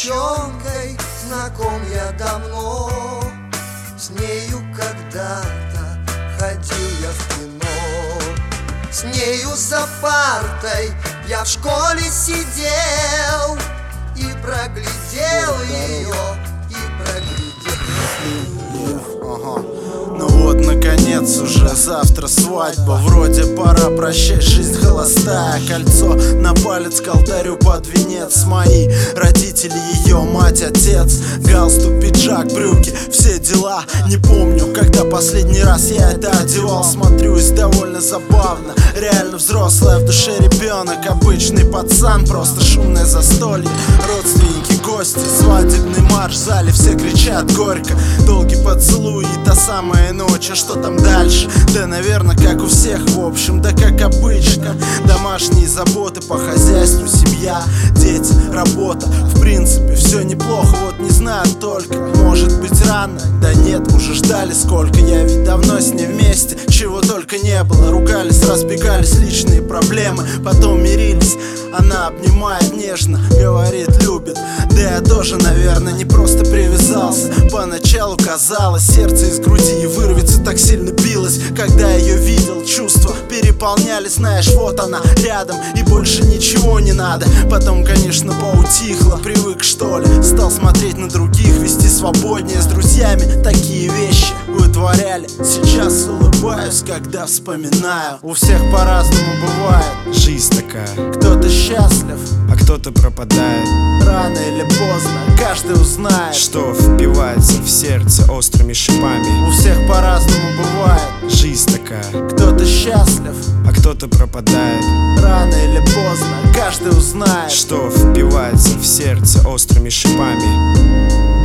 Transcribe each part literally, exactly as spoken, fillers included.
девчонкой знаком я давно. С нею когда-то ходил я в кино. С нею за партой я в школе сидел и проглядел ее, и проглядел. Ага. Ну вот, наконец, уже завтра свадьба. Вроде пора прощать, жизнь холостая. Кольцо на палец к алтарю под венец. Мои родители, ее мать, отец. Галстук, пиджак, брюки, все дела. Не помню, когда последний раз я это одевал. Смотрюсь довольно забавно. Реально взрослая, в душе ребенок. Обычный пацан, просто шумное застолье. Родственники, гости, свадебный марш. В зале все кричат горько. Долгий поцелуй и та самая ночь. А что там дальше? Да, наверное, как у всех, в общем, да как обычно. Домашние заботы по хозяйству, семья, дети, работа. В принципе, все неплохо, вот не знаю только. Может быть рано? Да нет, уже ждали сколько. Я ведь давно с ней вместе, чего только не было. Ругались, разбегались, личные проблемы, потом мирились. Она обнимает нежно, говорит, любит. Да я тоже, наверное, не просто привязался. Поначалу казалось, сердце из груди вырвется, так сильно билось. Когда ее видел, чувства переполняли. Знаешь, вот она рядом, и больше ничего не надо. Потом, конечно, поутихло, привык что ли. Стал смотреть на других, вести свободнее. С друзьями такие вещи вытворяли. Сейчас улыбаюсь, когда вспоминаю. У всех по-разному бывает жизнь такая. Кто-то счастлив, а кто-то пропадает. Рано или поздно каждый узнает, что впивается в сердце острыми шипами. У всех по-разному бывает жизнь такая. Кто-то счастлив, а кто-то пропадает. Рано или поздно каждый узнает, что впивается в сердце острыми шипами.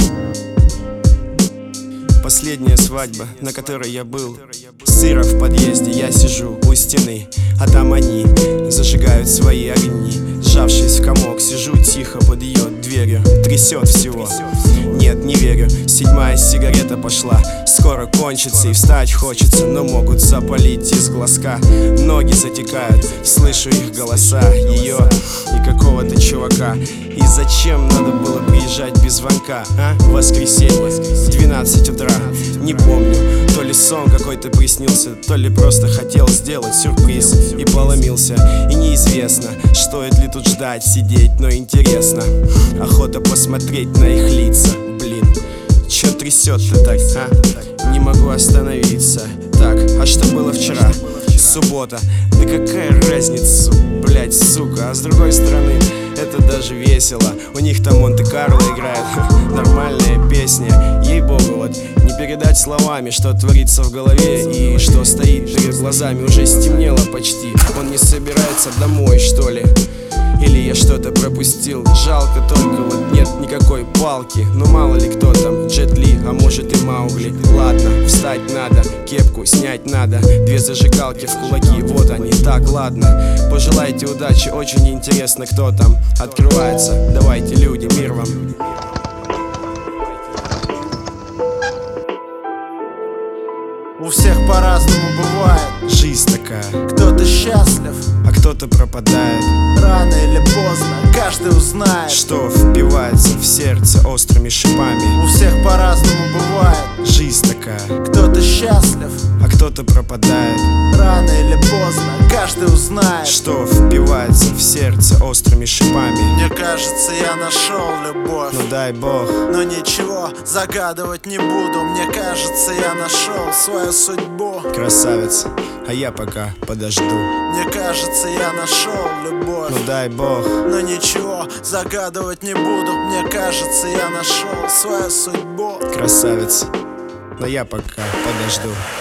Последняя свадьба, на которой я был. Сыро в подъезде, я сижу у стены, а там они зажигают свои огни. Сжавшись в комок, сижу тихо под ее дверью. Трясет всего, нет, не верю. Седьмая сигарета пошла, скоро кончится и встать хочется, но могут запалить из глазка. Ноги затекают, слышу их голоса, ее и какого-то чувака. И зачем надо было приезжать без звонка, а? В воскресенье, в двенадцать утра. Не помню, то ли сон какой-то приснился, то ли просто хотел сделать сюрприз и поломился. И неизвестно, стоит ли тут ждать, сидеть, но интересно. Охота посмотреть на их лица. Блин, чё трясет-то так, а? Не могу остановиться. Так, а что было вчера? Суббота. Да какая разница, блять, сука. А с другой стороны, это даже весело. У них там Монте-Карло играет. Нормальная песня. Ей-богу, вот не передать словами, что творится в голове и что стоит перед глазами. Уже стемнело почти. Он не собирается домой, что ли? Или я что-то пропустил? Жалко только вот нет никакой палки. Ну мало ли кто там, Джет Ли, а может и Маугли. Ладно, встать надо, кепку снять надо. Две зажигалки в кулаки, вот они, так, ладно. Пожелайте удачи, очень интересно, кто там открывается. Давайте, люди, мир вам. У всех по-разному бывает жизнь такая. Кто-то счастлив, а кто-то пропадает. Рано или поздно каждый узнает, что впивается в сердце острыми шипами. У всех по-разному бывает жизнь такая. Кто-то счастлив, а кто-то пропадает. Рано или поздно каждый узнает, что впивается в сердце острыми шипами. Мне кажется, я нашел любовь. Ну дай бог. Но ничего загадывать не буду. Мне кажется, я нашел свою судьбу. Красавец, а я пока подожду. Мне кажется, я нашел любовь. Ну дай бог. Но ничего загадывать не буду. Мне кажется, я нашел свою судьбу. Красавец, но я пока подожду.